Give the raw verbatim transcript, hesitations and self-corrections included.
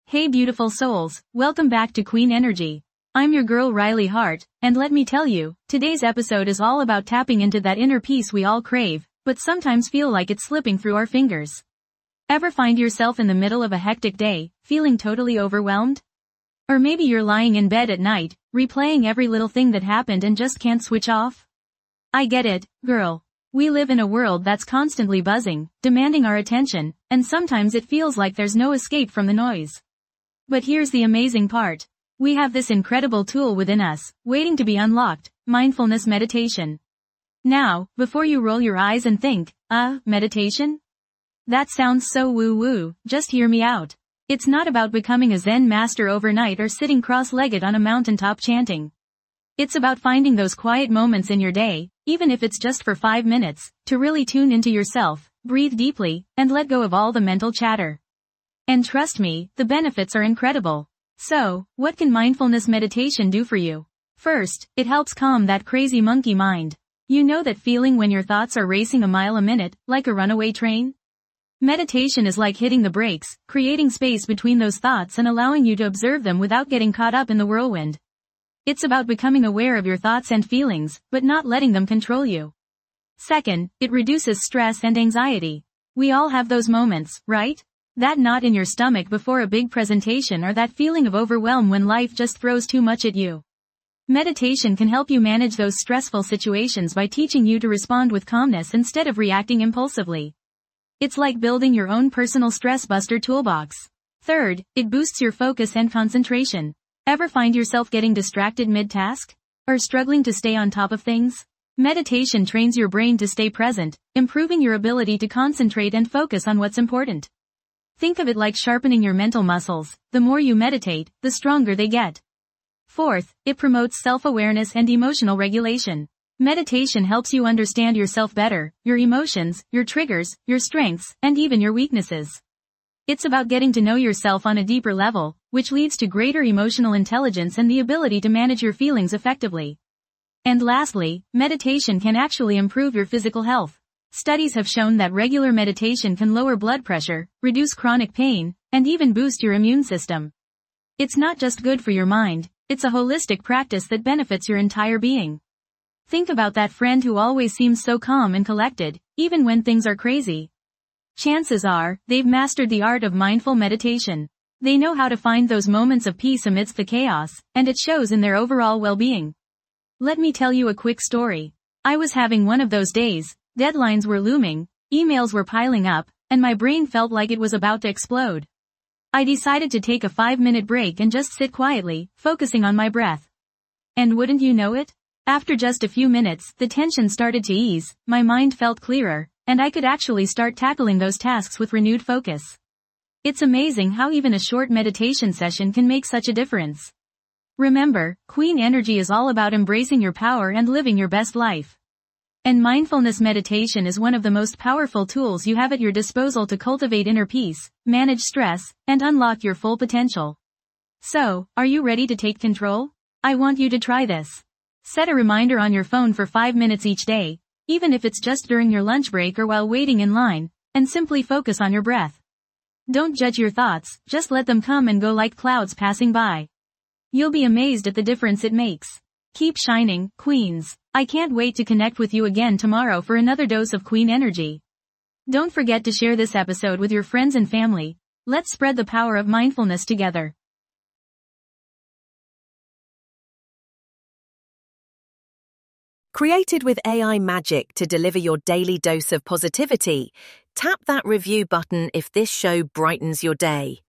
Hey beautiful souls, welcome back to Queen Energy. I'm your girl Riley Hart, and let me tell you, today's episode is all about tapping into that inner peace we all crave, but sometimes feel like it's slipping through our fingers. Ever find yourself in the middle of a hectic day, feeling totally overwhelmed? Or maybe you're lying in bed at night, replaying every little thing that happened and just can't switch off? I get it, girl. We live in a world that's constantly buzzing, demanding our attention, and sometimes it feels like there's no escape from the noise. But here's the amazing part. We have this incredible tool within us, waiting to be unlocked, mindfulness meditation. Now, before you roll your eyes and think, uh, meditation? That sounds so woo-woo, just hear me out. It's not about becoming a Zen master overnight or sitting cross-legged on a mountaintop chanting. It's about finding those quiet moments in your day, even if it's just for five minutes, to really tune into yourself, breathe deeply, and let go of all the mental chatter. And trust me, the benefits are incredible. So, what can mindfulness meditation do for you? First, it helps calm that crazy monkey mind. You know that feeling when your thoughts are racing a mile a minute, like a runaway train? Meditation is like hitting the brakes, creating space between those thoughts and allowing you to observe them without getting caught up in the whirlwind. It's about becoming aware of your thoughts and feelings, but not letting them control you. Second, it reduces stress and anxiety. We all have those moments, right? That knot in your stomach before a big presentation or that feeling of overwhelm when life just throws too much at you. Meditation can help you manage those stressful situations by teaching you to respond with calmness instead of reacting impulsively. It's like building your own personal stress buster toolbox. Third, it boosts your focus and concentration. Ever find yourself getting distracted mid-task? Or struggling to stay on top of things? Meditation trains your brain to stay present, improving your ability to concentrate and focus on what's important. Think of it like sharpening your mental muscles. The more you meditate, the stronger they get. Fourth, it promotes self-awareness and emotional regulation. Meditation helps you understand yourself better, your emotions, your triggers, your strengths, and even your weaknesses. It's about getting to know yourself on a deeper level, which leads to greater emotional intelligence and the ability to manage your feelings effectively. And lastly, meditation can actually improve your physical health. Studies have shown that regular meditation can lower blood pressure, reduce chronic pain, and even boost your immune system. It's not just good for your mind, it's a holistic practice that benefits your entire being. Think about that friend who always seems so calm and collected, even when things are crazy. Chances are, they've mastered the art of mindful meditation. They know how to find those moments of peace amidst the chaos, and it shows in their overall well-being. Let me tell you a quick story. I was having one of those days. Deadlines were looming, emails were piling up, and my brain felt like it was about to explode. I decided to take a five-minute break and just sit quietly, focusing on my breath. And wouldn't you know it? After just a few minutes, the tension started to ease, my mind felt clearer, and I could actually start tackling those tasks with renewed focus. It's amazing how even a short meditation session can make such a difference. Remember, Queen Energy is all about embracing your power and living your best life. And mindfulness meditation is one of the most powerful tools you have at your disposal to cultivate inner peace, manage stress, and unlock your full potential. So, are you ready to take control? I want you to try this. Set a reminder on your phone for five minutes each day, even if it's just during your lunch break or while waiting in line, and simply focus on your breath. Don't judge your thoughts, just let them come and go like clouds passing by. You'll be amazed at the difference it makes. Keep shining, Queens. I can't wait to connect with you again tomorrow for another dose of Queen Energy. Don't forget to share this episode with your friends and family. Let's spread the power of mindfulness together. Created with A I magic to deliver your daily dose of positivity, tap that review button if this show brightens your day.